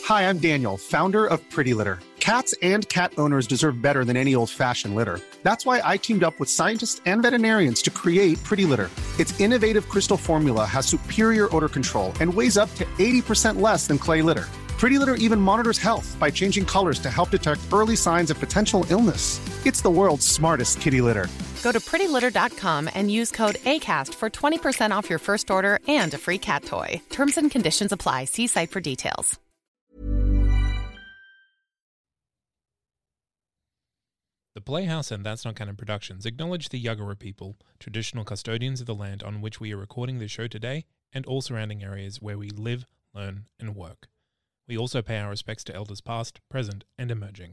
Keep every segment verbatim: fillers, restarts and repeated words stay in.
Hi, I'm Daniel, founder of Pretty Litter. Cats and cat owners deserve better than any old-fashioned litter. That's why I teamed up with scientists and veterinarians to create Pretty Litter. Its innovative crystal formula has superior odor control and weighs up to eighty percent less than clay litter. Pretty Litter even monitors health by changing colors to help detect early signs of potential illness. It's the world's smartest kitty litter. Go to pretty litter dot com and use code ACAST for twenty percent off your first order and a free cat toy. Terms and conditions apply. See site for details. The Playhouse and That's Not Canon Productions acknowledge the Yuggera people, traditional custodians of the land on which we are recording this show today, and all surrounding areas where we live, learn, and work. We also pay our respects to elders past, present, and emerging.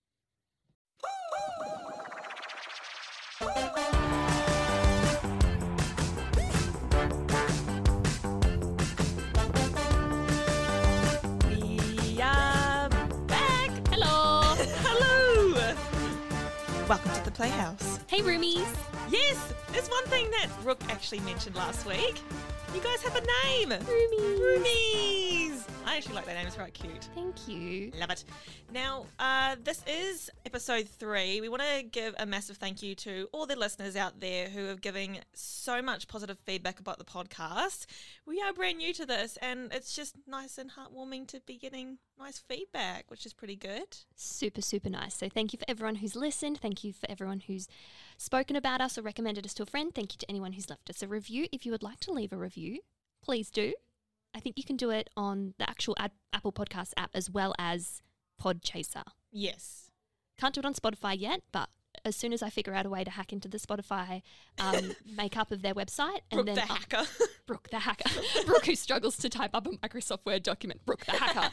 We are back. Hello. Hello. Welcome to the Playhouse. Hey, roomies. Yes, there's one thing that Brooke actually mentioned last week. You guys have a name. Roomies. Roomies. I actually like that name. It's quite cute. Thank you. Love it. Now, uh, this is episode three. We want to give a massive thank you to all the listeners out there who are giving so much positive feedback about the podcast. We are brand new to this, and it's just nice and heartwarming to be getting nice feedback, which is pretty good. Super, super nice. So thank you for everyone who's listened. Thank you for everyone who's spoken about us or recommended us to a friend. Thank you to anyone who's left us a review. If you would like to leave a review, please do. I think you can do it on the actual ad- Apple Podcast app as well as Podchaser. Yes. Can't do it on Spotify yet, but as soon as I figure out a way to hack into the Spotify um, makeup of their website. Brooke and then the hacker. Brooke the hacker. Brooke who struggles to type up a Microsoft Word document. Brooke the hacker.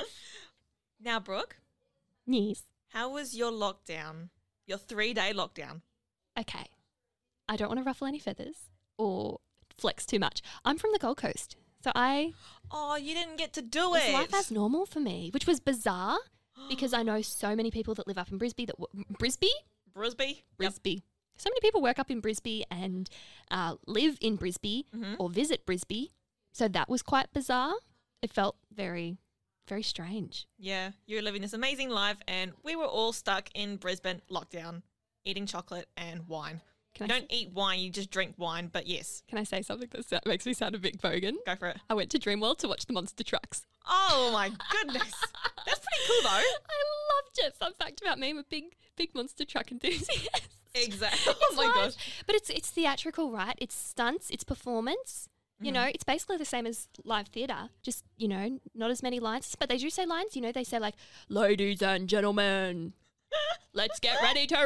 Now, Brooke, Yes. how was your lockdown? Your three-day lockdown? Okay. I don't want to ruffle any feathers or flex too much. I'm from the Gold Coast. So I Oh, you didn't get to do it was it. life as normal for me, which was bizarre because I know so many people that live up in Brisbane that w- Brisbane, Brisbane? Yep. Brisbane. So many people work up in Brisbane and uh, live in Brisbane Mhm. or visit Brisbane. So that was quite bizarre. It felt very, very strange. Yeah, you're living this amazing life, and we were all stuck in Brisbane lockdown, eating chocolate and wine. Can You I, don't eat wine, you just drink wine, but yes, can I say something that sa- makes me sound a bit bogan? go for it. I went to Dreamworld to watch the monster trucks. Oh my goodness. That's pretty cool though. I loved it. Fun fact about me, I'm a big, big monster truck enthusiast. Exactly. Oh It's my live, gosh. But it's it's theatrical, right? It's stunts, it's performance. You Mm-hmm. know, it's basically the same as live theatre, just, you know, not as many lines. But they do say lines, you know, they say like, ladies and gentlemen, let's get ready to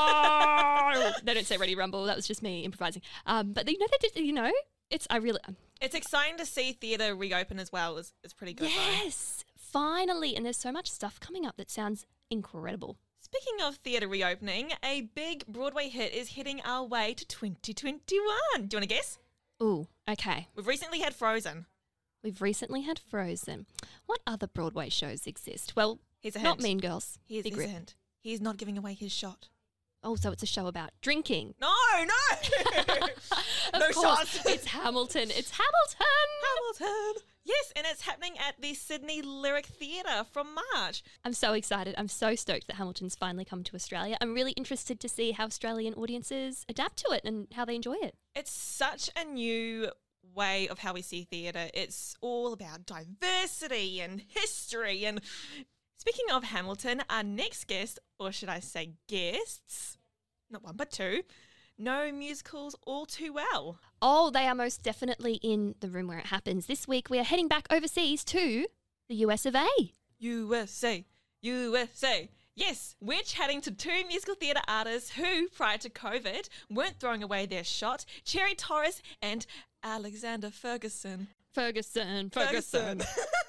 rumble. They don't say ready rumble. That was just me improvising. Um, but, you know, they did, you know, it's, I really, It's exciting to see theatre reopen as well. It's, it's pretty good though. yes, finally. And there's so much stuff coming up that sounds incredible. Speaking of theatre reopening, a big Broadway hit is heading our way to twenty twenty-one. Do you want to guess? Ooh, okay. We've recently had Frozen. We've recently had Frozen. What other Broadway shows exist? Well, Here's a hint. not Mean Girls. Here's, Big here's a Rip. hint. He's not giving away his shot. Oh, so it's a show about drinking. No, no. Of No course, shots. it's Hamilton. It's Hamilton. Hamilton. Yes, and it's happening at the Sydney Lyric Theatre from March. I'm so excited. I'm so stoked that Hamilton's finally come to Australia. I'm really interested to see how Australian audiences adapt to it and how they enjoy it. It's such a new way of how we see theatre. It's all about diversity and history. And speaking of Hamilton, our next guest, or should I say guests, not one but two, know musicals all too well. Oh, they are most definitely in the room where it happens. This week we are heading back overseas to the U S of A. U S A, U S A. Yes, we're chatting to two musical theatre artists who, prior to COVID, weren't throwing away their shot, Cherry Torres and Alexander Ferguson. Ferguson, Ferguson.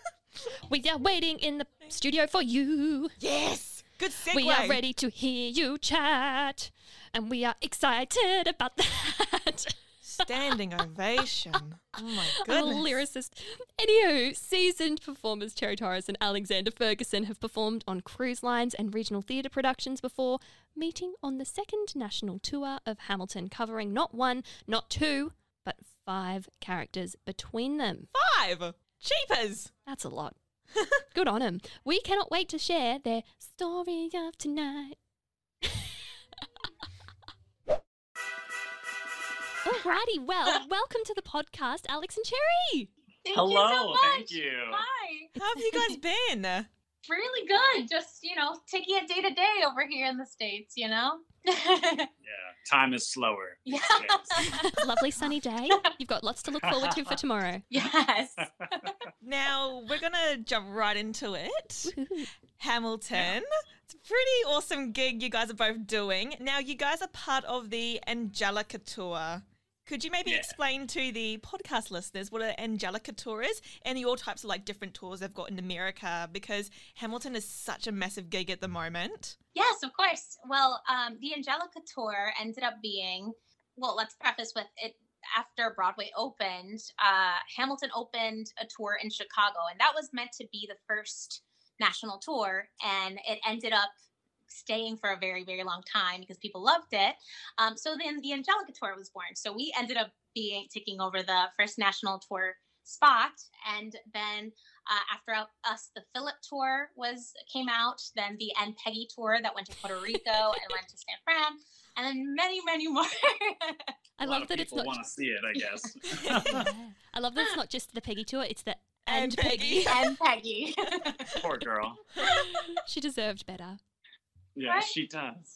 We are waiting in the studio for you. Yes! Good segue. We are ready to hear you chat. And we are excited about that. Standing ovation. Oh my I'm a goodness. lyricist. Anywho, seasoned performers Cherry Torres and Alexander Ferguson have performed on cruise lines and regional theatre productions before meeting on the second national tour of Hamilton, covering not one, not two, but five characters between them. Five! Cheapers! That's a lot. Good on them. We cannot wait to share their story of tonight. Alrighty, well, welcome to the podcast, Alex and Cherry. Thank Hello, you so much. thank you. Hi. How have you guys been? Really good. Just, you know, taking it day to day over here in the States, you know? Yeah, time is slower. Yeah. these days. Lovely sunny day. You've got lots to look forward to for tomorrow. Yes. Now, we're going to jump right into it. Woohoo. Hamilton. It's a pretty awesome gig you guys are both doing. Now, you guys are part of the Angelica Tour. Could you maybe Yeah. explain to the podcast listeners what an Angelica Tour is and your types of like different tours they've got in America? Because Hamilton is such a massive gig at the moment. Yes, of course. Well, um, the Angelica Tour ended up being, well, let's preface with it. After Broadway opened, uh, Hamilton opened a tour in Chicago, and that was meant to be the first national tour, and it ended up staying for a very, very long time because people loved it. Um, so then the Angelica Tour was born. So we ended up being taking over the first national tour spot, and then uh, after us, the Philip Tour was came out. Then the N. Peggy Tour that went to Puerto Rico and went to San Fran, and then many, many more. I A lot love of that it's people not. want to see it, I guess. Yeah. I love that it's not just the Peggy tour; it's the And and Peggy. And Peggy. Poor girl. She deserved better. Yeah, Right? she does.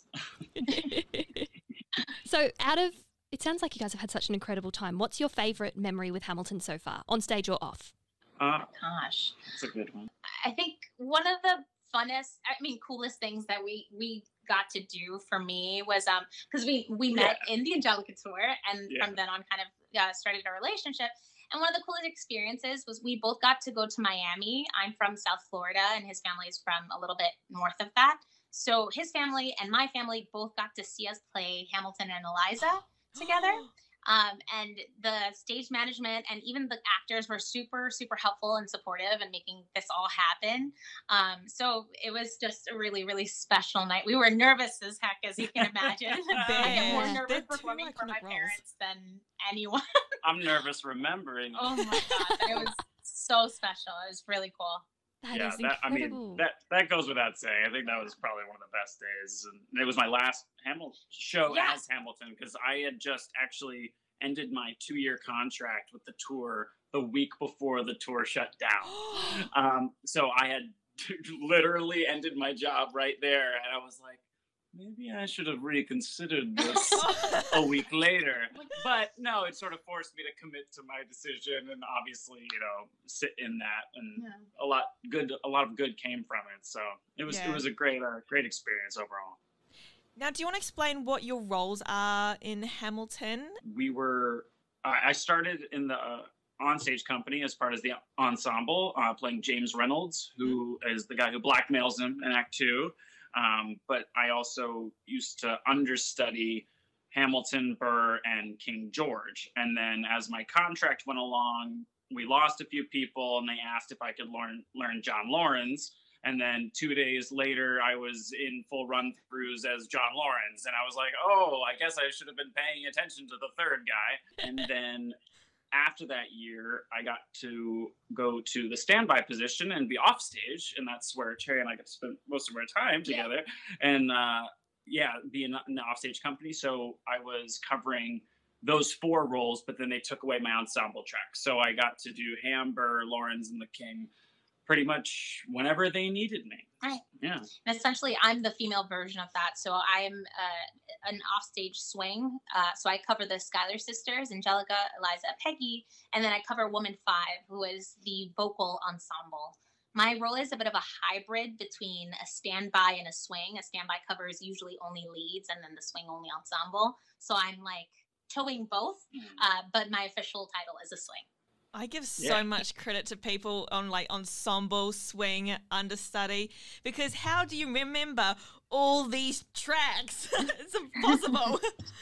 So, out of it sounds like you guys have had such an incredible time. What's your favorite memory with Hamilton so far, on stage or off? Uh, Gosh. it's a good one. I think one of the funnest, I mean, coolest things that we we got to do for me was um because we we met in the Angelica Tour, and Yeah. from then on kind of uh, started our relationship. And one of the coolest experiences was we both got to go to Miami. I'm from South Florida, and his family is from a little bit north of that. So his family and my family both got to see us play Hamilton and Eliza together. Um, and the stage management and even the actors were super, super helpful and supportive in making this all happen. Um, so it was just a really, really special night. We were nervous as heck, as you can imagine. I get more Yeah. nervous They're two performing for my iconic roles. parents than anyone. I'm nervous remembering. Oh my God. It was so special. It was really cool. That yeah, is that, I incredible. mean, that that goes without saying. I think that was probably one of the best days. And it was my last Hamilton show Yeah. as Hamilton, because I had just actually ended my two-year contract with the tour the week before the tour shut down. Um, so I had literally ended my job right there, and I was like, maybe I should have reconsidered this a week later. But no, it sort of forced me to commit to my decision, and obviously, you know, sit in that, and Yeah. a lot good, a lot of good came from it. So it was Yeah. it was a great, uh, great experience overall. Now, do you want to explain what your roles are in Hamilton? We were, I I started in the uh, onstage company as part of the ensemble, uh, playing James Reynolds, who is the guy who blackmails him in Act Two. Um, but I also used to understudy Hamilton, Burr, and King George. And then as my contract went along, we lost a few people, and they asked if I could learn learn John Lawrence. And then two days later, I was in full run-throughs as John Lawrence. And I was like, oh, I guess I should have been paying attention to the third guy. And then after that year, I got to go to the standby position and be off stage. And that's where Cherry and I got to spend most of our time together. Yeah. And uh, yeah, be in, in the offstage company. So I was covering those four roles, but then they took away my ensemble track. So I got to do Ham, Burr, Lawrence, and the King pretty much whenever they needed me. Right. Yeah. And essentially, I'm the female version of that. So I'm uh, an offstage swing. Uh, so I cover the Schuyler sisters, Angelica, Eliza, Peggy, and then I cover Woman Five, who is the vocal ensemble. My role is a bit of a hybrid between a standby and a swing. A standby covers usually only leads, and then the swing only ensemble. So I'm like towing both, uh, but my official title is a swing. I give so Yeah. much credit to people on like ensemble, swing, understudy, because how do you remember all these tracks? It's impossible.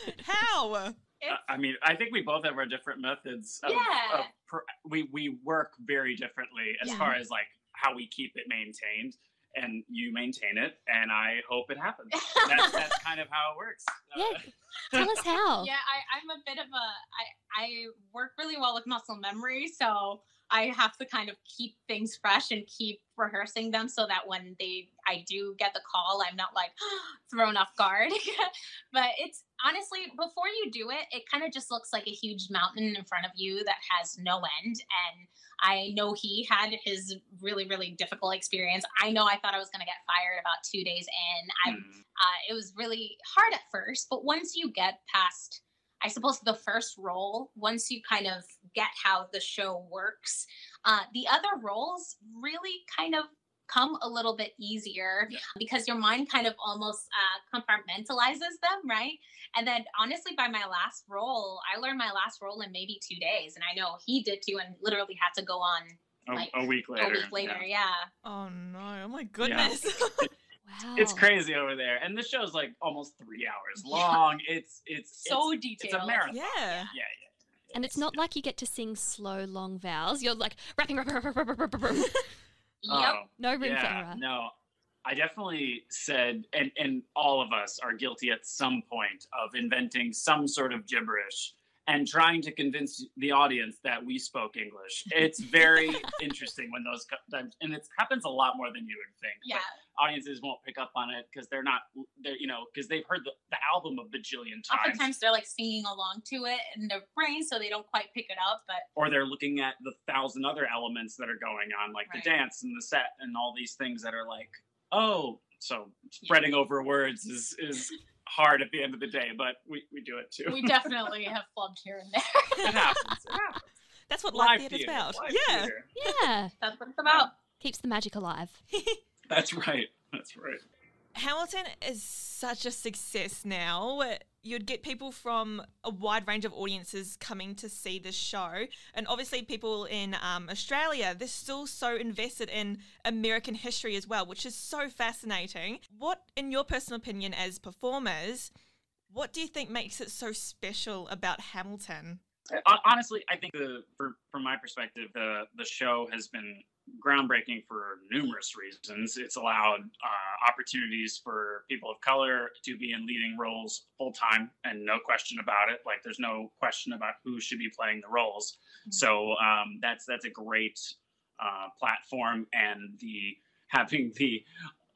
How? I- I mean, I think we both have our different methods. Of, Yeah. of per, we we work very differently as Yeah. far as like how we keep it maintained, and you maintain it, and I hope it happens. That's that's kind of how it works. Yeah. Uh, Tell us how. Yeah, I, I'm a bit of a, I, I work really well with muscle memory. So I have to kind of keep things fresh and keep rehearsing them so that when they I do get the call, I'm not like thrown off guard. But it's honestly, before you do it, it kind of just looks like a huge mountain in front of you that has no end. And I know he had his really, really difficult experience. I know I thought I was going to get fired about two days in. I, Mm. uh, it was really hard at first, but once you get past, I suppose, the first role, once you kind of get how the show works, uh, the other roles really kind of come a little bit easier Yeah. because your mind kind of almost uh, compartmentalizes them, right? And then honestly, by my last role, I learned my last role in maybe two days. And I know he did too, and literally had to go on A, like a week later. a week later. yeah. Yeah. Oh no! Oh my goodness! Wow. It's crazy over there, and the show's like almost three hours long. It's it's So it's, detailed. It's a marathon. Yeah. yeah, yeah. And it's not like you get to sing slow, long vowels. You're like rapping, rapping, rapping, rapping, rapping, rapping. Yep. Oh, No room for yeah, error. no. I definitely said, and and all of us are guilty at some point of inventing some sort of gibberish and trying to convince the audience that we spoke English. It's very interesting when those co- times, and it happens a lot more than you would think. Yeah. But audiences won't pick up on it because they're not, they're you know, because they've heard the, the album a bajillion times, Oftentimes they're like singing along to it in their brain, so they don't quite pick it up. But or they're looking at the thousand other elements that are going on, like Right. the dance and the set and all these things that are like, oh, so spreading over words is is hard at the end of the day, but we, we do it too. we definitely have flubbed here and there. It happens. It happens. That's what live, Live theatre's theater. about. live Yeah. theater. Yeah. That's what it's about. Keeps the magic alive. That's right. That's right. Hamilton is such a success now. You'd get people from a wide range of audiences coming to see this show. And obviously people in um, Australia, they're still so invested in American history as well, which is so fascinating. What, in your personal opinion as performers, what do you think makes it so special about Hamilton? Hon- Honestly, I think the for, from my perspective, the the show has been groundbreaking for numerous reasons. It's allowed uh, opportunities for people of color to be in leading roles full time, and no question about it. Like, there's no question about who should be playing the roles. So um, that's that's a great uh, platform, and the having the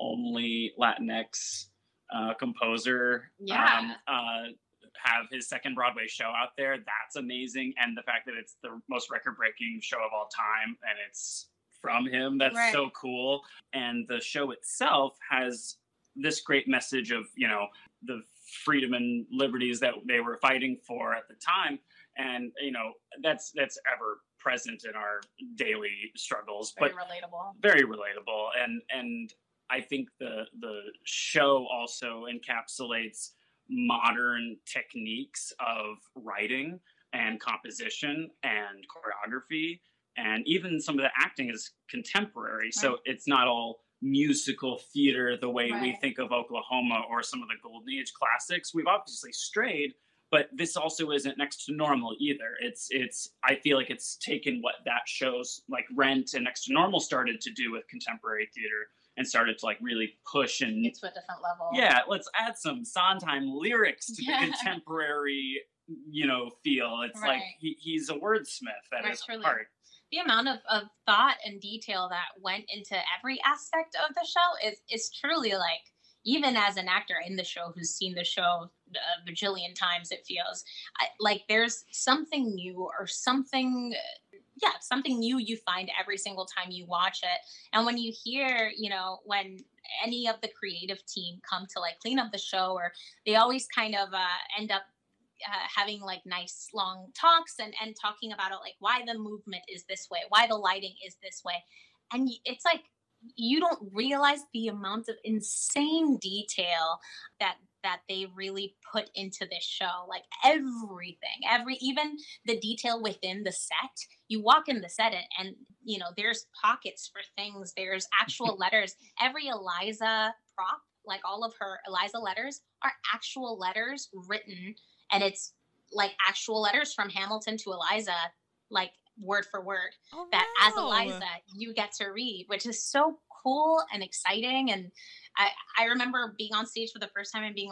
only Latinx uh, composer Yeah. um, uh, have his second Broadway show out there, that's amazing. And the fact that it's the most record-breaking show of all time and it's from him, that's Right. so cool. And the show itself has this great message of, you know, the freedom and liberties that they were fighting for at the time. And, you know, that's that's ever present in our daily struggles. Very but relatable. very relatable. And and I think the the show also encapsulates modern techniques of writing and composition and choreography, and even some of the acting is contemporary. So Right. it's not all musical theater the way we Right. think of Oklahoma or some of the Golden Age classics. We've obviously strayed, but this also isn't next to normal either. It's it's I feel like it's taken what that shows, like Rent and Next to Normal, started to do with contemporary theater and started to like really push and It's to a different level. yeah, let's add some Sondheim lyrics to Yeah. the contemporary, you know, feel. It's like Right. he, he's a wordsmith at Right, his truly. heart. The amount of, of thought and detail that went into every aspect of the show is is truly like, even as an actor in the show who's seen the show a bajillion times, it feels I, like there's something new or something, yeah, something new you find every single time you watch it. And when you hear, you know, when any of the creative team come to like clean up the show, or they always kind of uh, end up uh, having like nice long talks and, and talking about it, like why the movement is this way, why the lighting is this way. And y- it's like, you don't realize the amount of insane detail that that they really put into this show. Like everything, every, even the detail within the set. You walk in the set and, and you know, there's pockets for things. There's actual letters. Every Eliza prop, like all of her Eliza letters, are actual letters written, and it's like actual letters from Hamilton to Eliza, like word for word, Oh, that as wow. Eliza you get to read, which is so cool and exciting. And I, I remember being on stage for the first time and being like,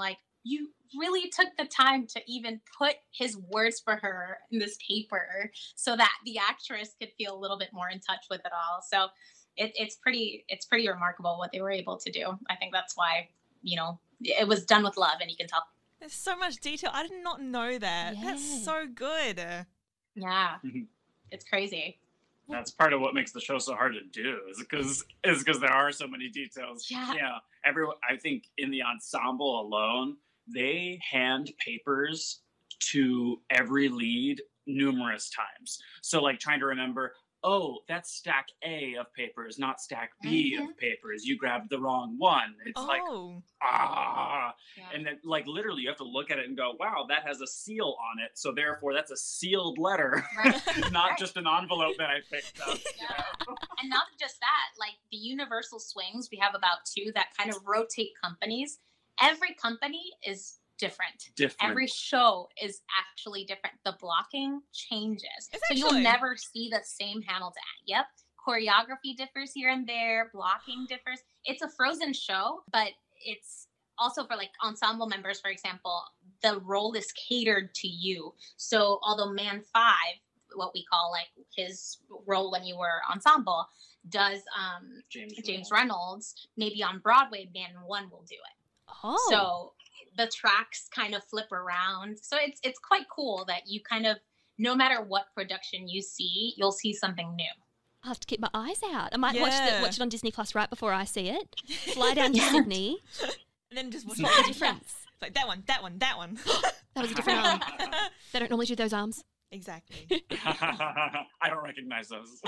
you really took the time to even put his words for her in this paper so that the actress could feel a little bit more in touch with it all. So it, it's pretty, it's pretty remarkable what they were able to do. I think that's why, you know, it was done with love, and you can tell. There's so much detail. I did not know that. Yeah. That's so good. Yeah, it's crazy. That's part of what makes the show so hard to do, is because is because there are so many details. Yeah. Yeah. Everyone, I think in the ensemble alone, they hand papers to every lead numerous times. So like trying to remember, oh, that's stack A of papers, not stack B Mhm. of papers. You grabbed the wrong one. It's like, Oh, ah. Yeah. And then like literally you have to look at it and go, wow, that has a seal on it. So therefore that's a sealed letter, Right. not Right. just an envelope that I picked up. Yeah. And not just that, like the Universal Swings, we have about two that kind of rotate companies. Every company is different. Different. Every show is actually different. The blocking changes. It's so you'll actually- never see the same Hamilton. Yep. Choreography differs here and there. Blocking differs. It's a Frozen show, but it's also for like ensemble members, for example, the role is catered to you. So although Man five, what we call like his role when you were ensemble, does um, James, James Reynolds, maybe on Broadway, Man one will do it. Oh. So the tracks kind of flip around. So it's it's quite cool that you kind of, no matter what production you see, you'll see something new. I'll have to keep my eyes out. I might watch Yeah. the, watch it on Disney Plus right before I see it. Fly down to Yeah. Sydney. and then just watch Spot the it. difference. It's like that one, that one, that one. That was a different arm. They don't normally do those arms. Exactly. I don't recognize those.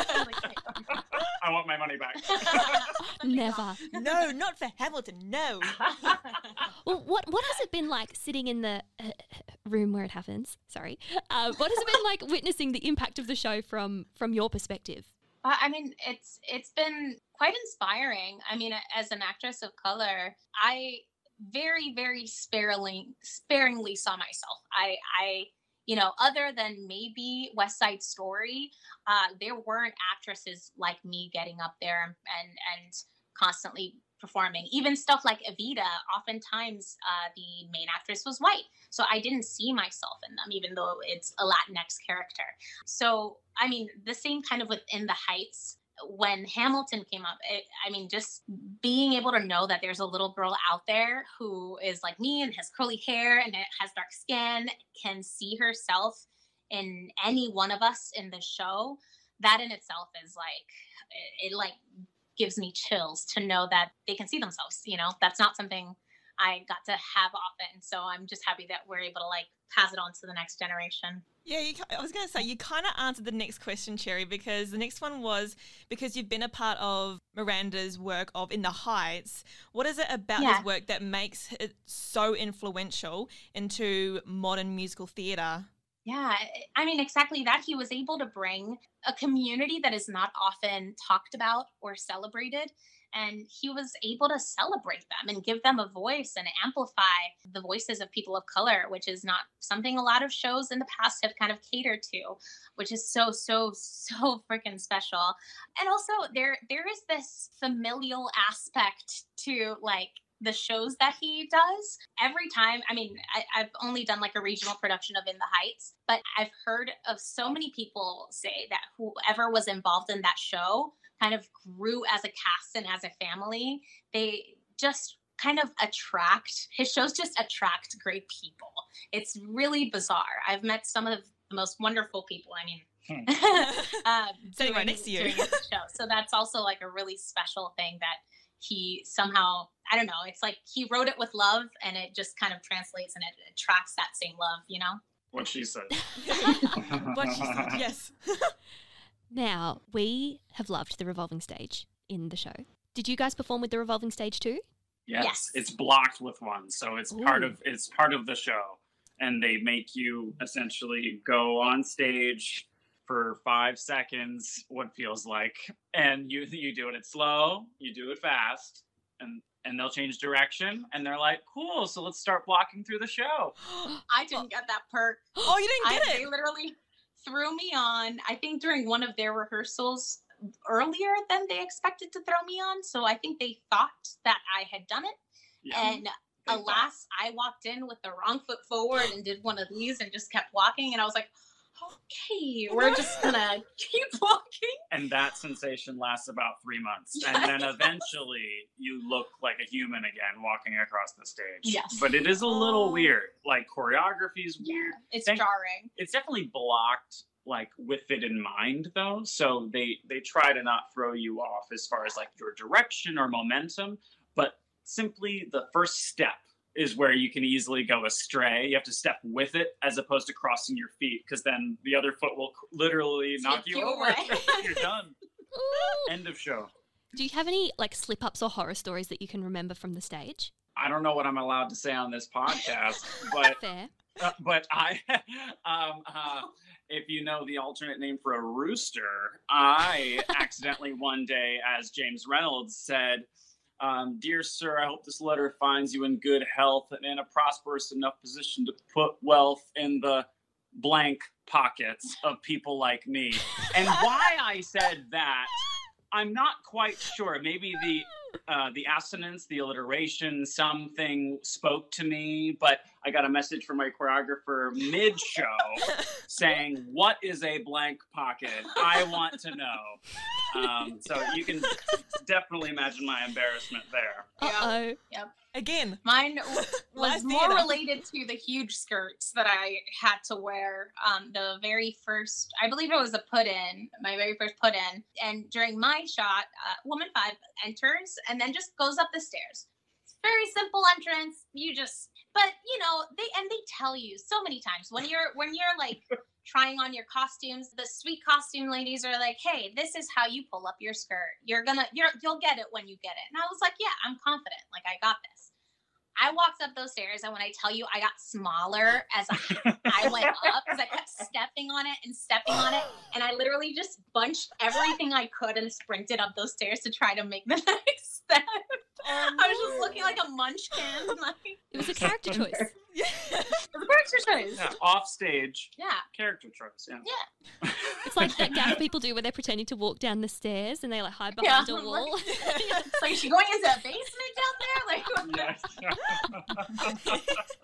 I want my money back. Never. No, not for Hamilton. No. Well, what what has it been like sitting in the uh, room where it happens? Sorry. Uh, what has it been like witnessing the impact of the show from from your perspective? Uh, I mean, it's it's been quite inspiring. I mean, as an actress of color, I very, very sparingly sparingly saw myself. I, I, you know, other than maybe West Side Story, uh, there weren't actresses like me getting up there and and constantly performing. Even stuff like Evita, oftentimes uh, the main actress was white. So I didn't see myself in them, even though it's a Latinx character. So, I mean, the same kind of within the Heights, when Hamilton came up, it, I mean, just being able to know that there's a little girl out there who is like me and has curly hair and it has dark skin, can see herself in any one of us in the show, that in itself is like, it, it like gives me chills to know that they can see themselves. You know, that's not something I got to have often. So I'm just happy that we're able to like pass it on to the next generation. Yeah, you, I was going to say, you kind of answered the next question, Cherry, because the next one was, because you've been a part of Miranda's work of In the Heights, what is it about Yeah. his work that makes it so influential into modern musical theatre? Yeah, I mean, exactly that. He was able to bring a community that is not often talked about or celebrated. And he was able to celebrate them and give them a voice and amplify the voices of people of color, which is not something a lot of shows in the past have kind of catered to, which is so, so, so freaking special. And also there, there is this familial aspect to like the shows that he does. Every time, I mean, I, I've only done like a regional production of In the Heights, but I've heard of so many people say that whoever was involved in that show kind of grew as a cast and as a family. They just kind of attract, his shows just attract great people. It's really bizarre. I've met some of the most wonderful people. I mean, um, Sitting right doing- next to you. doing this show. So that's also like a really special thing that he somehow, I don't know, it's like he wrote it with love and it just kind of translates and it attracts that same love, you know? What she said. What she said, yes. Now, we have loved the revolving stage in the show. Did you guys perform with the revolving stage too? Yes. Yes. It's blocked with one, so it's part Ooh. of it's part of the show. And they make you essentially go on stage for five seconds, what feels like, and you you do it slow, you do it fast, and and they'll change direction, and they're like, cool, so let's start blocking through the show. I didn't get that perk. Oh, you didn't I, get They it? literally threw me on, I think during one of their rehearsals earlier than they expected to throw me on. So I think they thought that I had done it. Yeah. And they thought. Alas, I walked in with the wrong foot forward and did one of these and just kept walking. And I was like, okay, we're just gonna keep walking. And that sensation lasts about three months. And then eventually you look like a human again walking across the stage. Yes. But it is a little Oh. weird. Like, choreography is Yeah, weird. it's Thank- jarring. It's definitely blocked, like, with it in mind, though. So they, they try to not throw you off as far as, like, your direction or momentum. But simply the first step is where you can easily go astray. You have to step with it as opposed to crossing your feet, because then the other foot will literally knock Take you you over. away. You're done. Ooh. End of show. Do you have any like slip ups or horror stories that you can remember from the stage? I don't know what I'm allowed to say on this podcast, but Fair. uh, but I, um, uh, if you know the alternate name for a rooster, I accidentally one day, as James Reynolds said, um, "Dear sir, I hope this letter finds you in good health and in a prosperous enough position to put wealth in the blank pockets of people like me." And why I said that, I'm not quite sure. Maybe the uh, the assonance, the alliteration, something spoke to me, but I got a message from my choreographer mid-show saying, "What is a blank pocket? I want to know." Um, so you can definitely imagine my embarrassment there. Uh oh. Again. Mine w- was Live more theater. related to the huge skirts that I had to wear. Um, the very first, I believe it was a put in, my very first put in. And during my shot, uh, woman five enters and then just goes up the stairs. Very simple entrance. You just, but you know, they and they tell you so many times when you're when you're like trying on your costumes, the sweet costume ladies are like, "Hey, this is how you pull up your skirt. You're gonna, you're, you'll get it when you get it." And I was like, "Yeah, I'm confident. Like, I got this." I walked up those stairs, and when I tell you, I got smaller as I, I went up because I kept stepping on it and stepping on it, and I literally just bunched everything I could and sprinted up those stairs to try to make the next step. I was just looking like a munchkin. Like, It was a character choice. Yeah. the character choice. Yeah, off stage, Yeah. character choice. Yeah. Yeah. It's like that gap people do where they're pretending to walk down the stairs and they like hide behind Yeah, a I'm wall. It's like, is she going into a basement down there? Like,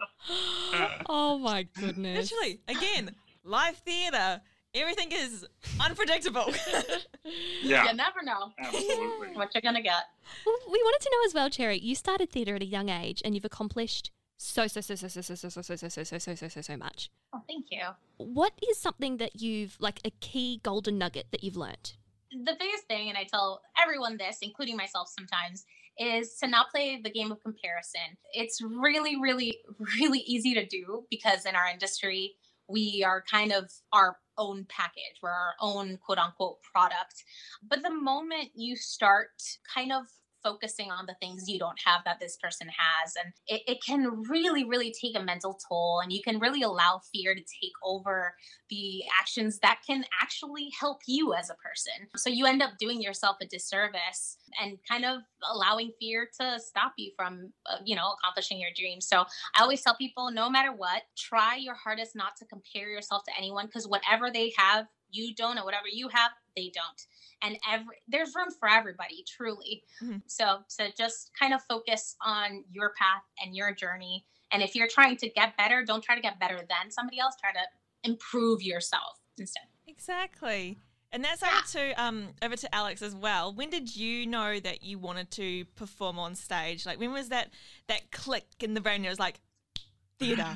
Oh my goodness. Literally, again, live theatre. Everything is unpredictable. Yeah. you never know Absolutely. what you're gonna get. Well, we wanted to know as well, Cherry, you started theatre at a young age and you've accomplished so, so, so, so, so, so, so, so, so, so, so, so, so, so, so, so much. Oh, thank you. What is something that you've, like a key golden nugget that you've learnt? The biggest thing, and I tell everyone this, including myself sometimes, is to not play the game of comparison. It's really, really, really easy to do because in our industry, we are kind of our own package. We're our own quote unquote product. But the moment you start kind of focusing on the things you don't have that this person has, and it, it can really, really take a mental toll, and you can really allow fear to take over the actions that can actually help you as a person. So you end up doing yourself a disservice and kind of allowing fear to stop you from, uh, you know, accomplishing your dreams. So I always tell people, no matter what, try your hardest not to compare yourself to anyone, because whatever they have, you don't, and whatever you have, they don't. And every there's room for everybody, truly. Mhm. So so just kind of focus on your path and your journey. And if you're trying to get better, don't try to get better than somebody else. Try to improve yourself instead. Exactly. And that's over to um over to Alex as well. When did you know that you wanted to perform on stage? Like, when was that that click in the brain? It was like, theater.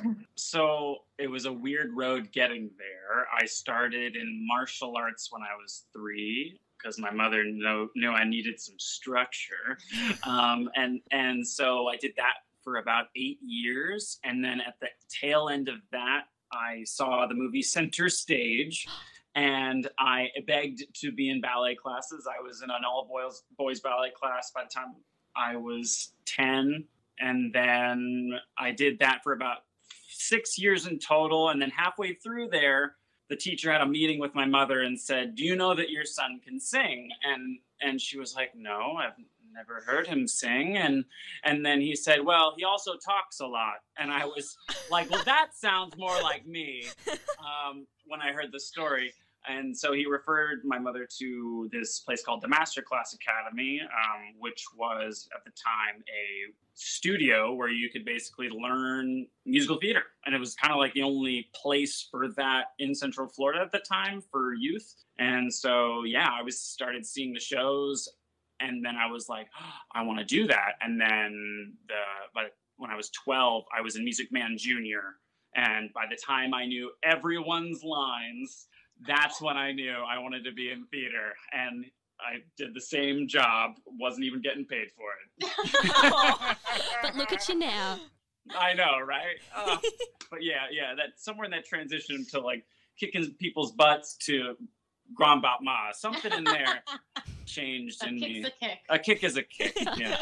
So it was a weird road getting there. I started in martial arts when I was three because my mother know, knew I needed some structure. Um, and, and so I did that for about eight years. And then at the tail end of that, I saw the movie Center Stage. And I begged to be in ballet classes. I was in an all boys boys ballet class by the time I was ten. And then I did that for about six years in total. And then halfway through there, the teacher had a meeting with my mother and said, "Do you know that your son can sing?" And and she was like, "No, I've never heard him sing." And and then he said, "Well, he also talks a lot." And I was like, "Well, that sounds more like me." Um, when I heard the story. And so he referred my mother to this place called the Masterclass Academy, um, which was at the time a studio where you could basically learn musical theater. And it was kind of like the only place for that in Central Florida at the time for youth. And so, yeah, I was started seeing the shows. And then I was like, oh, I want to do that. And then the but when I was twelve, I was in Music Man Junior. And by the time I knew everyone's lines, that's when I knew I wanted to be in theater. And I did the same job, wasn't even getting paid for it. But look at you now. I know, right? Uh, but yeah, yeah, that somewhere in that transition to like kicking people's butts to Grand Bat Ma, something in there changed A in kick's me. a kick. A kick is a kick, yeah.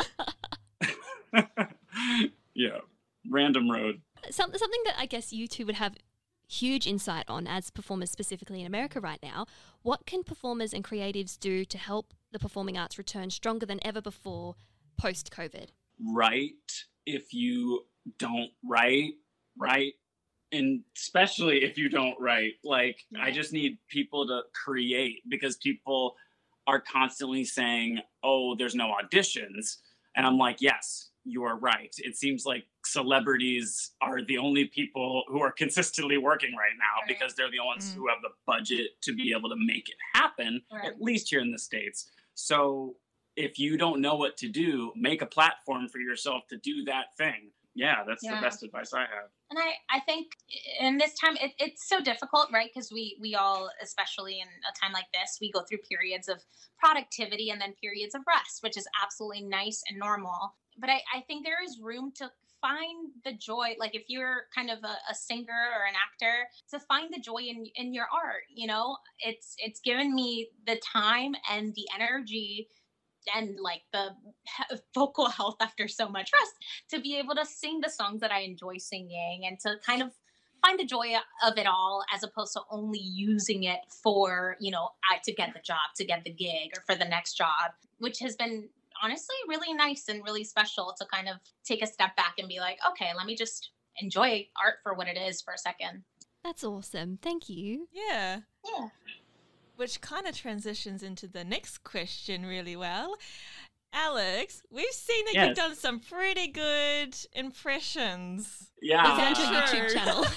Yeah, random road. Some, something that I guess you two would have huge insight on as performers, specifically in America right now. What can performers and creatives do to help the performing arts return stronger than ever before post-COVID? Write if you don't write, right? And especially if you don't write. Like, I just need people to create, because people are constantly saying, oh, there's no auditions. And I'm like, yes, you are right. It seems like celebrities are the only people who are consistently working right now, Right. because they're the ones Mm. who have the budget to be able to make it happen, Right. at least here in the States. So if you don't know what to do, make a platform for yourself to do that thing. Yeah, that's Yeah. the best advice I have. And I, I think in this time, it, it's so difficult, right? Because we, we all, especially in a time like this, we go through periods of productivity and then periods of rest, which is absolutely nice and normal. But I, I think there is room to find the joy. Like if you're kind of a, a singer or an actor, to find the joy in, in your art, you know, it's, it's given me the time and the energy and like the he- vocal health after so much rest to be able to sing the songs that I enjoy singing, and to kind of find the joy of it all, as opposed to only using it for, you know, I, to get the job, to get the gig, or for the next job, which has been honestly really nice and really special to kind of take a step back and be like, okay, let me just enjoy art for what it is for a second. That's awesome. Thank you. Yeah. Yeah. Which kind of transitions into the next question really well. Alex, we've seen that Yes. you've done some pretty good impressions. Yeah. We found your True. YouTube channel.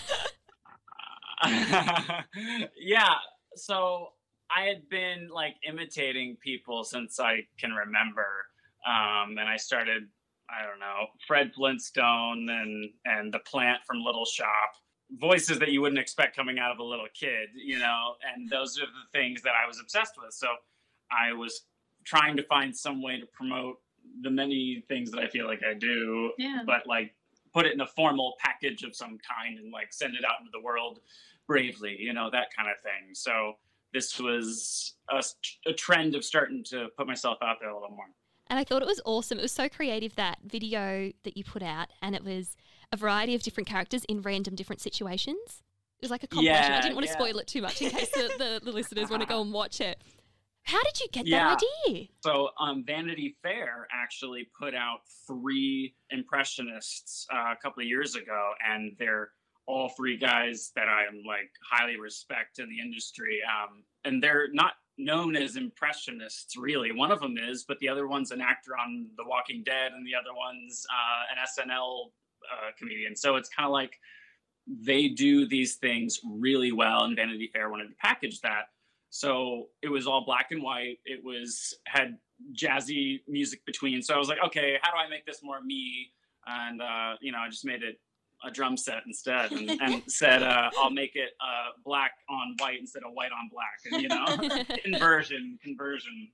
Yeah. So I had been like imitating people since I can remember. Um, and I started, I don't know, Fred Flintstone and, and the plant from Little Shop. Voices that you wouldn't expect coming out of a little kid, you know, and those are the things that I was obsessed with. So I was trying to find some way to promote the many things that I feel like I do, Yeah. but like put it in a formal package of some kind and like send it out into the world bravely, you know, that kind of thing. So this was a, a trend of starting to put myself out there a little more. And I thought it was awesome. It was so creative, that video that you put out, and it was a variety of different characters in random different situations. It was like a compilation. I Yeah, didn't want to yeah. spoil it too much in case the, the, the listeners want to go and watch it. How did you get Yeah. that idea? So um, Vanity Fair actually put out three impressionists uh, a couple of years ago, and they're all three guys that I am like highly respect in the industry. Um, and they're not known as impressionists, really. One of them is, but the other one's an actor on The Walking Dead, and the other one's uh, an S N L uh, comedian. So it's kind of like they do these things really well, and Vanity Fair wanted to package that. So it was all black and white. It was had jazzy music between. So I was like, okay, how do I make this more me? And uh, you know, I just made it a drum set instead, and, and said uh, I'll make it uh, black on white instead of white on black. And, you know, conversion, conversion.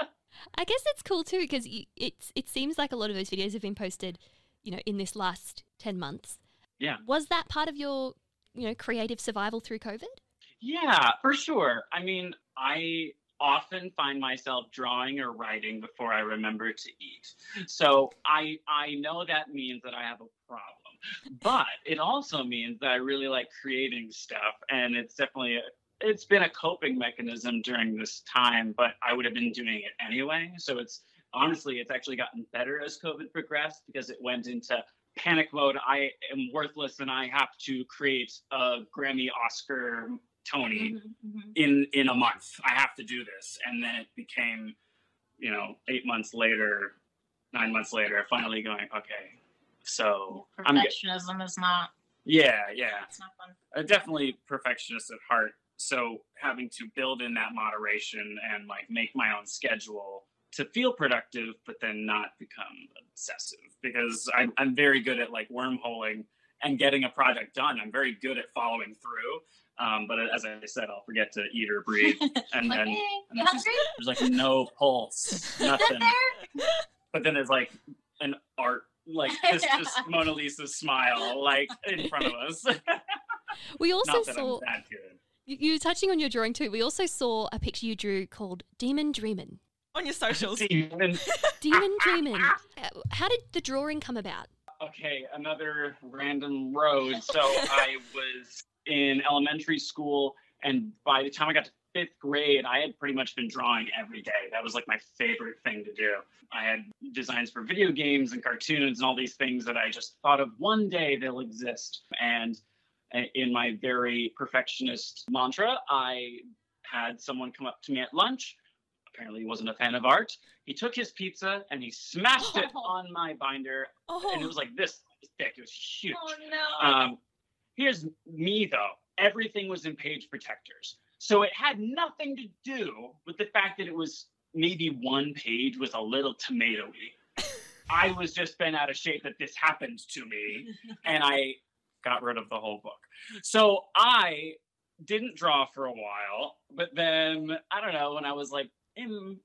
I guess it's cool too, because it's it seems like a lot of those videos have been posted, you know, in this last ten months. Yeah. Was that part of your, you know, creative survival through COVID? Yeah, for sure. I mean, I often find myself drawing or writing before I remember to eat. So I I know that means that I have a problem. But it also means that I really like creating stuff, and it's definitely a, it's been a coping mechanism during this time, but I would have been doing it anyway. So it's honestly, it's actually gotten better as COVID progressed, because it went into panic mode. I am worthless and I have to create a Grammy, Oscar, Tony Mm-hmm, mm-hmm. in in a month. I have to do this. And then it became, you know, eight months later, nine months later, finally going, okay, so I'm get- Perfectionism is not. yeah, yeah. It's not fun. Uh, definitely perfectionist at heart. So having to build in that moderation and like make my own schedule to feel productive, but then not become obsessive, because I'm, I'm very good at like wormholing and getting a project done. I'm very good at following through. Um, but as I said, I'll forget to eat or breathe. And Like, then hey, and you there's, just- hungry? there's like no pulse, nothing. There? But then there's like an art, like this, this Mona Lisa smile, like in front of us. We also Not that saw, I'm that good. you you were touching on your drawing too. We also saw a picture you drew called Demon Dreamin'. On your socials. Demon. Demon Dreamin'. Uh, How did the drawing come about? Okay, another random road. So I was in elementary school, and by the time I got to fifth grade, I had pretty much been drawing every day. That was like my favorite thing to do. I had designs for video games and cartoons and all these things that I just thought of one day they'll exist. And in my very perfectionist mantra, I had someone come up to me at lunch. Apparently he wasn't a fan of art. He took his pizza and he smashed it on my binder. Oh. And it was like this thick. It was huge. Oh no. Um, here's me, though. Everything was in page protectors. So it had nothing to do with the fact that it was maybe one page was a little tomato-y. I was just been out of shape that this happened to me, and I got rid of the whole book. So I didn't draw for a while, but then, I don't know, when I was like in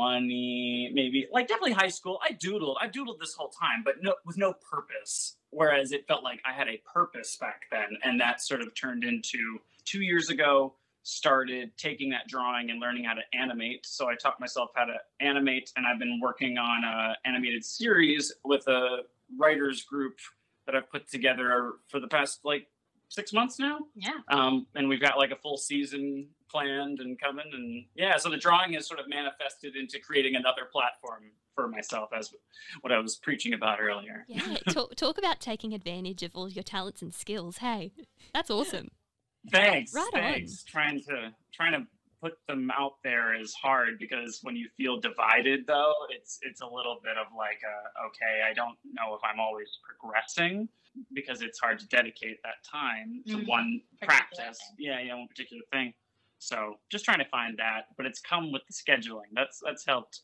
twenty, maybe, like definitely high school, I doodled. I doodled this whole time, but no, with no purpose. Whereas it felt like I had a purpose back then, and that sort of turned into two years ago, started taking that drawing and learning how to animate. So I taught myself how to animate, and I've been working on an animated series with a writers group that I've put together for the past like six months now. Yeah. Um, and we've got like a full season planned and coming. And yeah, so the drawing has sort of manifested into creating another platform for myself, as what I was preaching about earlier. Yeah, talk, talk about taking advantage of all your talents and skills. Hey, that's awesome. Thanks. Right thanks. Trying to trying to put them out there is hard, because when you feel divided, though, it's it's a little bit of like a, okay, I don't know if I'm always progressing, because it's hard to dedicate that time to Mhm. one Particular practice. thing. Yeah, yeah, one particular thing. So just trying to find that, but it's come with the scheduling. That's that's helped.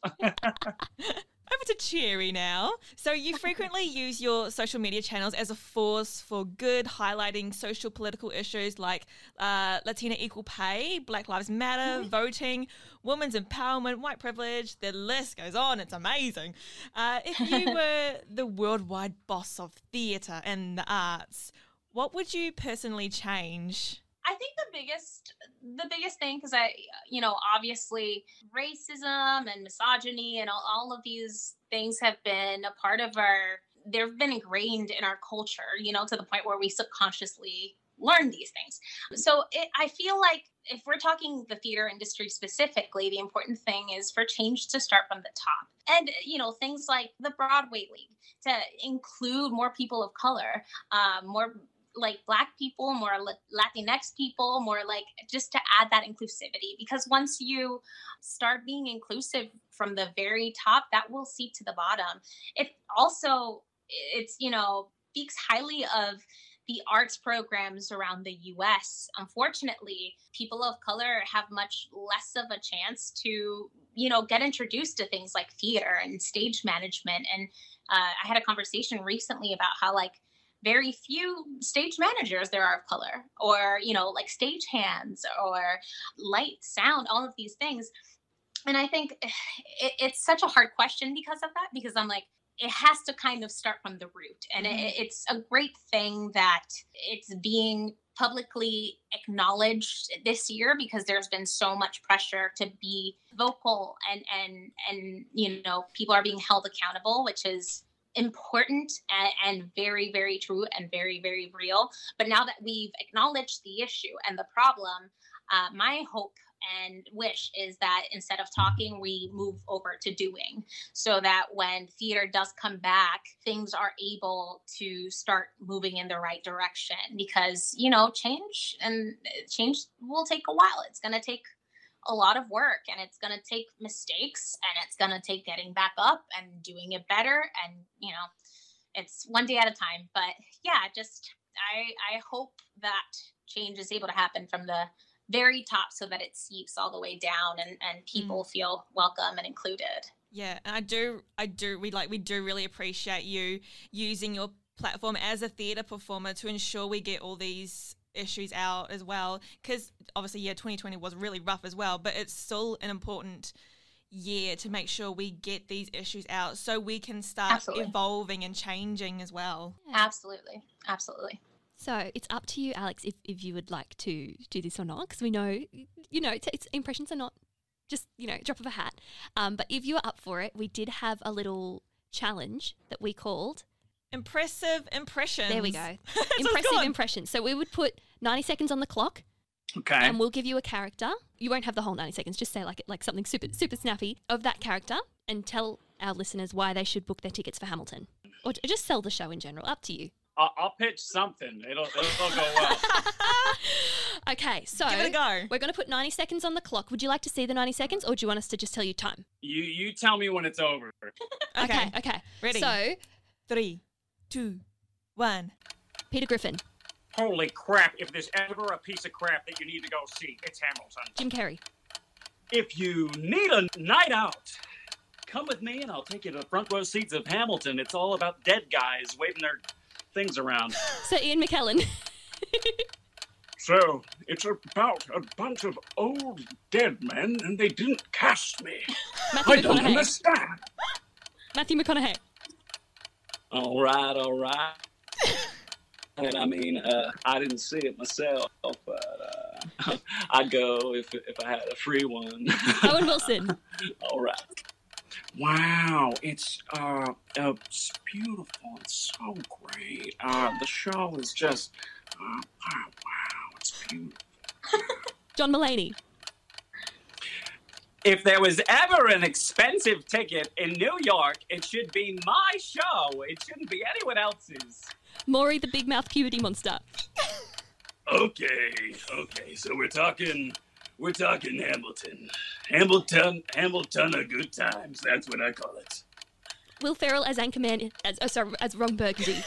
Over to Cherry now. So you frequently use your social media channels as a force for good, highlighting social political issues like uh, Latina equal pay, Black Lives Matter, voting, women's empowerment, white privilege. The list goes on. It's amazing. Uh, if you were the worldwide boss of theatre and the arts, what would you personally change? I think the biggest the biggest thing, because I, you know, obviously racism and misogyny and all, all of these things have been a part of our, they've been ingrained in our culture, you know, to the point where we subconsciously learn these things. So it, I feel like if we're talking the theater industry specifically, the important thing is for change to start from the top. And, you know, things like the Broadway League, to include more people of color, um, more like Black people, more Latinx people, more like just to add that inclusivity. Because once you start being inclusive from the very top, that will seep to the bottom. It also, it's, you know, speaks highly of the arts programs around the U S. Unfortunately, people of color have much less of a chance to, you know, get introduced to things like theater and stage management. And uh, I had a conversation recently about how, like, very few stage managers there are of color, or, you know, like stage hands or light, sound, all of these things. And I think it, it's such a hard question because of that, because I'm like, it has to kind of start from the root. And mm-hmm. it, it's a great thing that it's being publicly acknowledged this year, because there's been so much pressure to be vocal, and, and, and, you know, people are being held accountable, which is important and, and very, very true and very, very real. But now that we've acknowledged the issue and the problem, uh, my hope and wish is that instead of talking, we move over to doing, so that when theater does come back, things are able to start moving in the right direction. Because, you know, change and change will take a while. It's going to take a lot of work, and it's going to take mistakes, and it's going to take getting back up and doing it better. And, you know, it's one day at a time. But yeah, just I, I hope that change is able to happen from the very top so that it seeps all the way down and, and people mm. feel welcome and included. Yeah, and I do, I do, we like, we do really appreciate you using your platform as a theatre performer to ensure we get all these issues out as well. Because obviously, yeah, twenty twenty was really rough as well, but it's still an important year to make sure we get these issues out so we can start Absolutely. evolving and changing as well. Absolutely, absolutely. So it's up to you, Alex, if, if you would like to do this or not, because we know, you know, it's, it's, impressions are not just, you know, drop of a hat. Um, but if you are up for it, we did have a little challenge that we called Impressive Impressions. There we go. Impressive Impressions. So we would put ninety seconds on the clock. Okay. And we'll give you a character. You won't have the whole ninety seconds. Just say like like something super super snappy of that character and tell our listeners why they should book their tickets for Hamilton. Or just sell the show in general. Up to you. I'll, I'll pitch something. It'll, it'll go well. Okay, so give it a go. We're going to put ninety seconds on the clock. Would you like to see the ninety seconds, or do you want us to just tell you time? You you tell me when it's over. Okay, okay. okay. Ready? So, three, two, one. Peter Griffin. Holy crap, if there's ever a piece of crap that you need to go see, it's Hamilton. Jim Carrey. If you need a night out, come with me and I'll take you to the front row seats of Hamilton. It's all about dead guys waving their things around. So Ian McKellen. So, it's about a bunch of old dead men and they didn't cast me. Matthew I don't understand. Matthew McConaughey. All right, all right. And I mean, uh, I didn't see it myself, but uh, I'd go if if I had a free one. Owen Wilson. All right. Wow, it's uh, uh, it's beautiful. It's so great. Uh, the show is just, uh, oh, wow, it's beautiful. John Mulaney. If there was ever an expensive ticket in New York, it should be my show. It shouldn't be anyone else's. Maury the Big Mouth Puberty Monster. Okay, okay, so we're talking, we're talking Hamilton. Hamilton, Hamilton of good times, that's what I call it. Will Ferrell as Anchorman, as, oh, sorry, as Ron Burgundy.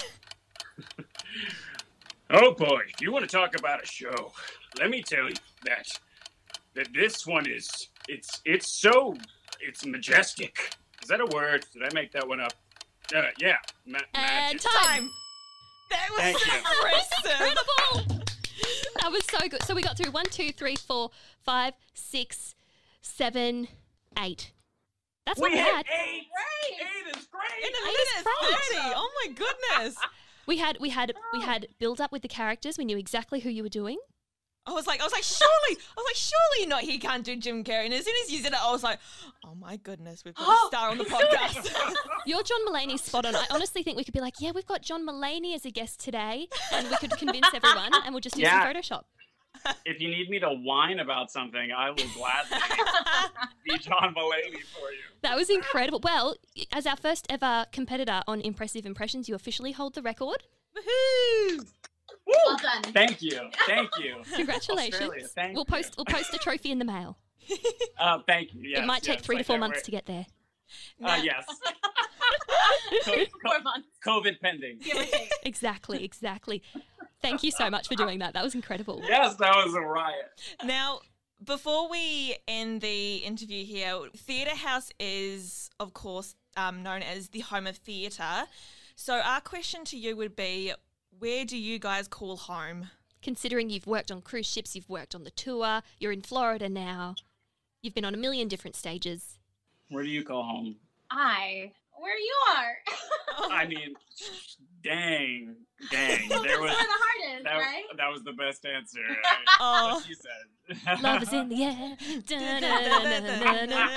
Oh boy, if you want to talk about a show, let me tell you that, that this one is, it's, it's so, it's majestic. Is that a word? Did I make that one up? Uh, yeah. Ma- and magic. time. That was Thank so you. Incredible. That was so good. So we got through one, two, three, four, five, six, seven, eight. That's we not hit bad. eight. Eight is great. In a Eight is minute great. thirty. Oh my goodness. We had we had we had build up with the characters. We knew exactly who you were doing. I was like, I was like, surely, I was like, surely not. He can't do Jim Carrey. And as soon as you said it, I was like, oh my goodness, we've got a star on the podcast. Your John Mulaney's spot on. I honestly think we could be like, yeah, we've got John Mulaney as a guest today, and we could convince everyone, and we'll just do Yeah. some Photoshop. If you need me to whine about something, I will gladly be John Mulaney for you. That was incredible. Well, as our first ever competitor on Impressive Impressions, you officially hold the record. Woohoo! Well done. Thank you, thank you. Congratulations. Australia, thank we'll you. post we'll post a trophy in the mail. Uh, thank you. Yes, it might take yes, three to like four that months word. to get there. Uh, yes. Co- Four months. COVID pending. Give or take. Exactly, exactly. Thank you so much for doing that. That was incredible. Yes, that was a riot. Now, before we end the interview here, Theatre House is, of course, um, known as the home of theatre. So our question to you would be, where do you guys call home? Considering you've worked on cruise ships, you've worked on the tour, you're in Florida now, you've been on a million different stages. Where do you call home? I, where you are. I mean, dang, dang. Well, There that's was where the heart is, that, right? that was the best answer. Oh. What you said. Love is in the air. Da-da-da-da-da-da.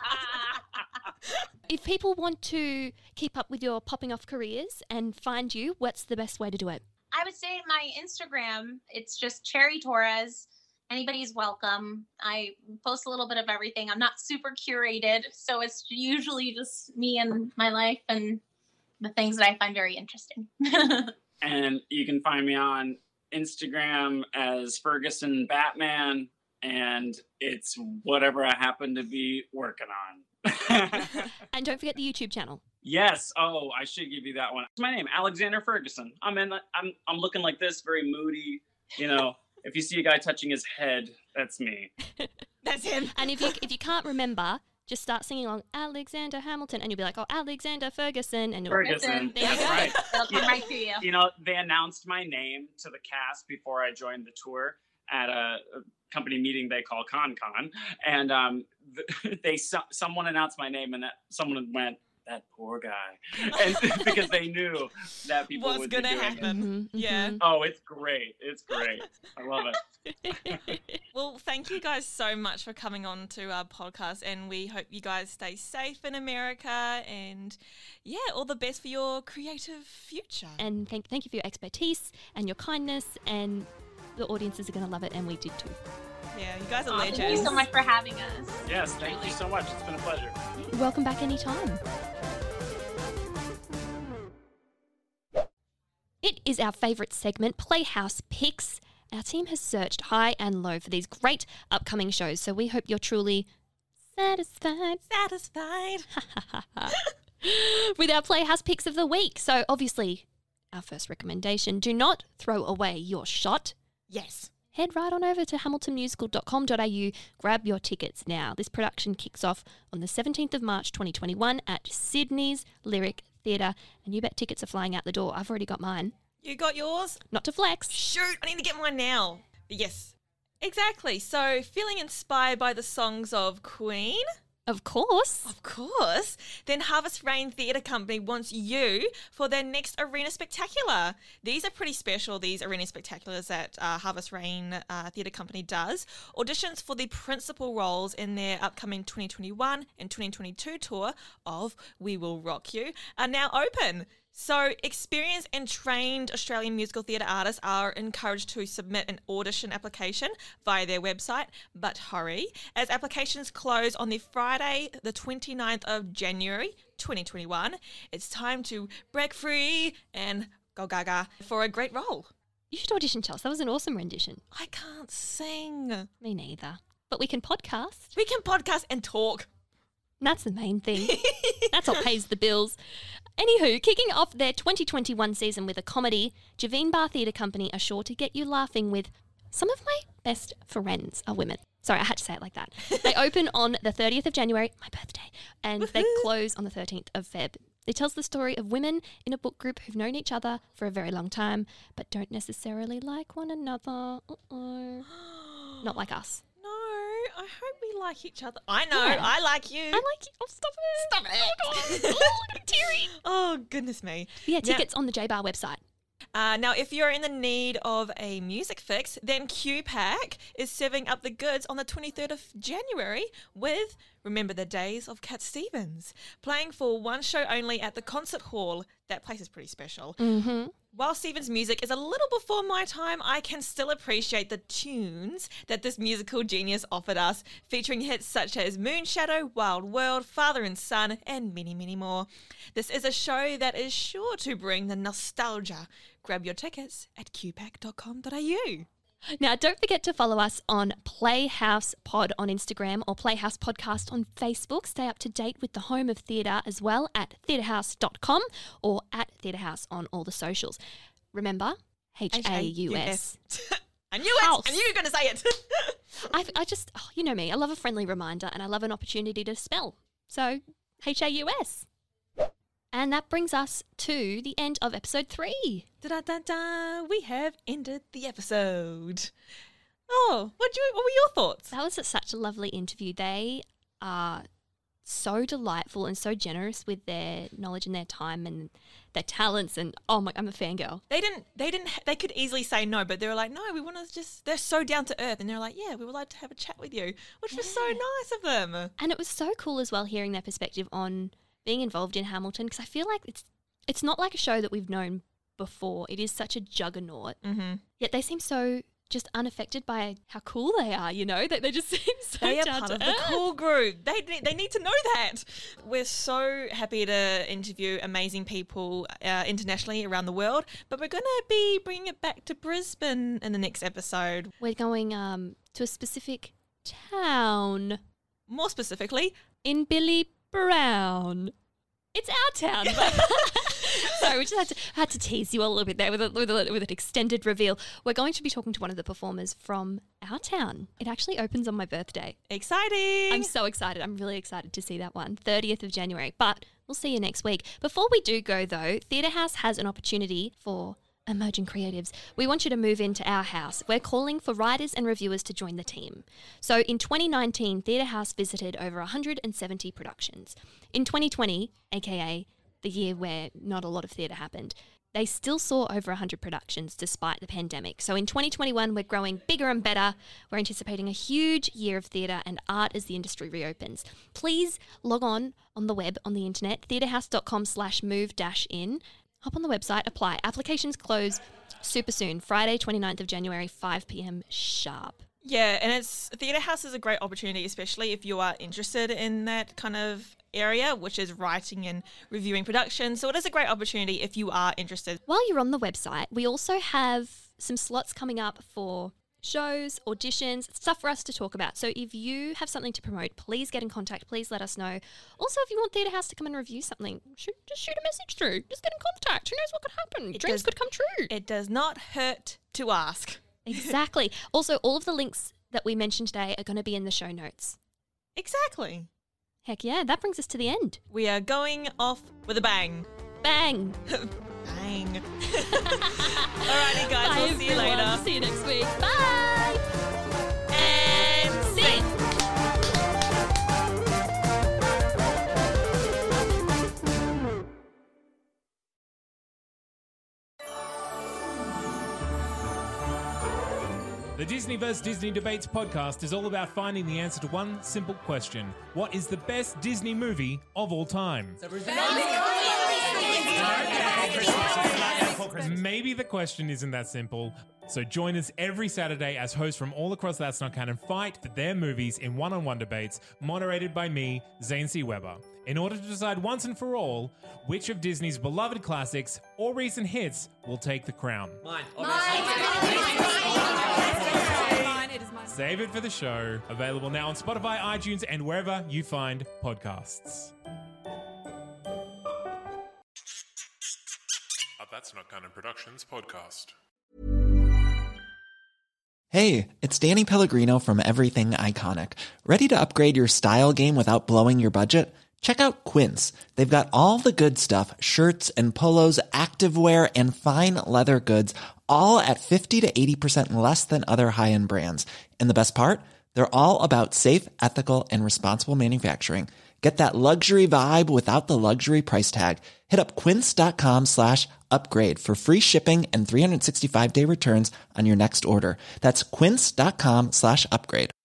If people want to keep up with your popping off careers and find you, what's the best way to do it? I would say my Instagram, it's just Cherry Torres. anybody's welcome. I post a little bit of everything. I'm not super curated, so it's usually just me and my life and the things that I find very interesting. And you can find me on Instagram as Ferguson Batman, and it's whatever I happen to be working on. And don't forget the YouTube channel. Yes. Oh, I should give you that one. It's my name, Alexander Ferguson. I'm in. I'm. I'm looking like this, very moody. You know, if you see a guy touching his head, that's me. That's him. And if you if you can't remember, just start singing along Alexander Hamilton, and you'll be like, oh, Alexander Ferguson, and you'll Ferguson. There you That's go. right. It'll come right to you. You know, they announced my name to the cast before I joined the tour at a, a company meeting they call ConCon, and um, they so, someone announced my name, and that someone went, "That poor guy," and because they knew that people What's would gonna be doing happen? it. Mhm, Yeah. mhm. Oh, it's great! It's great. I love it. Well, thank you guys so much for coming on to our podcast, and we hope you guys stay safe in America, and yeah, all the best for your creative future. And thank thank you for your expertise and your kindness, and the audiences are going to love it, and we did too. yeah, you guys are Aw, legends. thank you so much for having us. Yes, thank you so much. It's been a pleasure. Welcome back anytime. It is our favourite segment, Playhouse Picks. Our team has searched high and low for these great upcoming shows, so we hope you're truly satisfied Satisfied. with our Playhouse Picks of the week. So obviously, our first recommendation, do not throw away your shot. Yes. Head right on over to hamilton musical dot com dot a u, grab your tickets now. This production kicks off on the seventeenth of March twenty twenty-one at Sydney's Lyric Theatre, and you bet tickets are flying out the door. I've already got mine. You got yours? Not to flex. Shoot, I need to get mine now. Yes. Exactly. So, feeling inspired by the songs of Queen? Of course. Of course. Then Harvest Rain Theatre Company wants you for their next Arena Spectacular. These are pretty special, these Arena Spectaculars that uh, Harvest Rain uh, Theatre Company does. Auditions for the principal roles in their upcoming twenty twenty-one and twenty twenty-two tour of We Will Rock You are now open. So, experienced and trained Australian musical theatre artists are encouraged to submit an audition application via their website, but hurry, as applications close on the Friday, the twenty-ninth of January, twenty twenty-one. It's time to break free and go gaga for a great role. You should audition, Chelsea. That was an awesome rendition. I can't sing. Me neither. But we can podcast. We can podcast and talk. That's the main thing. That's what pays the bills. Anywho, kicking off their twenty twenty-one season with a comedy, Javine Bar Theatre Company are sure to get you laughing with some of my best friends are women. Sorry, I had to say it like that. They open on the thirtieth of January, my birthday, and they close on the thirteenth of Feb. It tells the story of women in a book group who've known each other for a very long time, but don't necessarily like one another. Uh-oh. Not like us. No, I hope we like each other. I know, Yeah. I like you. I like you. Oh, stop it. Stop it. Oh, God. Oh, I'm teary. Oh, goodness me. Yeah, Now- tickets on the J-Bar website. Uh, now, if you're in the need of a music fix, then Q-Pack is serving up the goods on the twenty-third of January with Remember the Days of Cat Stevens, playing for one show only at the concert hall. That place is pretty special. Mm-hmm. While Stevens' music is a little before my time, I can still appreciate the tunes that this musical genius offered us, featuring hits such as Moonshadow, Wild World, Father and Son, and many, many more. This is a show that is sure to bring the nostalgia. Grab your tickets at q pack dot com dot a u. Now, don't forget to follow us on Playhouse Pod on Instagram or Playhouse Podcast on Facebook. Stay up to date with the home of theatre as well at theatrehouse dot com or at theatrehouse on all the socials. Remember, H A U S. I knew it! House. I knew you were going to say it! I, I just, oh, you know me, I love a friendly reminder and I love an opportunity to spell. So, H A U S. And that brings us to the end of episode three. Da-da-da-da, we have ended the episode. Oh, what, you, what were your thoughts? That was such a lovely interview. They are so delightful and so generous with their knowledge and their time and their talents. And oh my, I'm a fangirl. They didn't, they didn't, they could easily say no, but they were like, no, we want to just, they're so down to earth. And they're like, yeah, we would like to have a chat with you, which was so Yeah. nice of them. And it was so cool as well hearing their perspective on being involved in Hamilton, because I feel like it's it's not like a show that we've known before. It is such a juggernaut. Mm-hmm. Yet they seem so just unaffected by how cool they are, you know? That they just seem so They are down part to of the earth. cool group. They need, they need to know that. We're so happy to interview amazing people uh, internationally around the world, but we're going to be bringing it back to Brisbane in the next episode. We're going um, to a specific town. More specifically, in Billy Brown. It's our town. But Sorry, we just had to, had to tease you a little bit there with, a, with, a, with an extended reveal. We're going to be talking to one of the performers from our town. It actually opens on my birthday. Exciting. I'm so excited. I'm really excited to see that one. thirtieth of January. But we'll see you next week. Before we do go, though, Theatre House has an opportunity for emerging creatives. We want you to move into our house. We're calling for writers and reviewers to join the team. So in twenty nineteen, Theatre House visited over one hundred seventy productions. In twenty twenty, aka the year where not a lot of theatre happened, they still saw over one hundred productions despite the pandemic. So in twenty twenty-one, we're growing bigger and better. We're anticipating a huge year of theatre and art as the industry reopens. Please log on on the web, on the internet, theatrehouse.com slash move dash in. Hop on the website, apply. Applications close super soon, Friday, twenty-ninth of January, five p.m. sharp. Yeah, and it's Theatre House is a great opportunity, especially if you are interested in that kind of area, which is writing and reviewing production. So it is a great opportunity if you are interested. While you're on the website, we also have some slots coming up for shows, auditions, stuff for us to talk about. So if you have something to promote, please get in contact. Please let us know. Also, if you want Theatre House to come and review something, shoot, just shoot a message through. Just get in contact. Who knows what could happen? It Dreams does- could come true. It does not hurt to ask. Exactly. Also, all of the links that we mentioned today are going to be in the show notes. Exactly. Heck yeah, that brings us to the end. We are going off with a bang. Bang. Bang. Alrighty, guys. Bye, We'll see you everyone. later. See you next week. Bye. And scene. The Disney versus. Disney Debates podcast is all about finding the answer to one simple question. What is the best Disney movie of all time? Maybe the question isn't that simple. So join us every Saturday as hosts from all across That's Not Canon fight for their movies in one-on-one debates moderated by me, Zane C. Weber, in order to decide once and for all which of Disney's beloved classics or recent hits will take the crown. Mine. Save it for the show. Available now on Spotify, iTunes, and wherever you find podcasts. A That's Not Canon Productions podcast. Hey, it's Danny Pellegrino from Everything Iconic. Ready to upgrade your style game without blowing your budget? Check out Quince. They've got all the good stuff, shirts and polos, activewear, and fine leather goods, all at fifty to eighty percent less than other high-end brands. And the best part? They're all about safe, ethical, and responsible manufacturing. Get that luxury vibe without the luxury price tag. Hit up quince.com slash upgrade for free shipping and three sixty-five day returns on your next order. That's quince.com slash upgrade.